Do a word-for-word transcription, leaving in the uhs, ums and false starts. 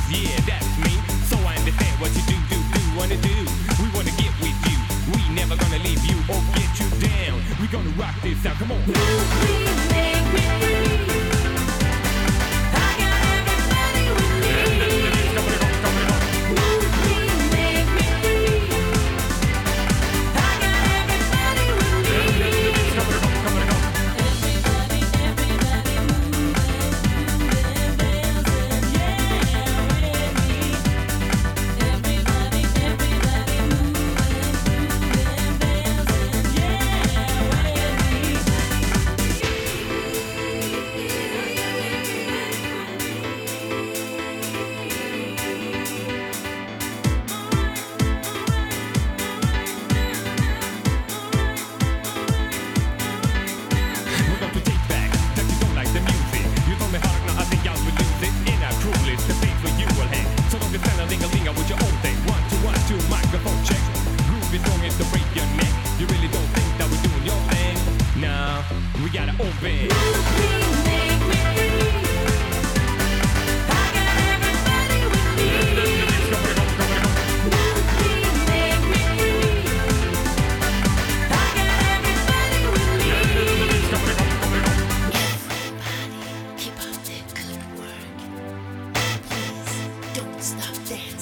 yeah, that's me. So I understand what you do, do, do, wanna do. We wanna get with you, we never gonna leave you or get you down. We gonna rock this out, come on. Make me free. I got everybody with me. Move me, make me free. I got everybody with me. Everybody, everybody moving, moving, dancing, yeah, with me. Everybody, everybody moving, moving, dancing, yeah, with me. We're going to take back that you don't like the music. You told me hard, now I think I will lose it. In our crew list, the place where you will hang. So don't be standing ding-a-ling with your own thing. One, two, one, two, microphone check. Groovy song is to break your neck. You really don't think that we're doing your thing? Nah, we got our own band. Move me, make me free. I got everybody with me. Move me, make me free. I got everybody with me. Everybody, keep up the good work. Please don't stop dancing.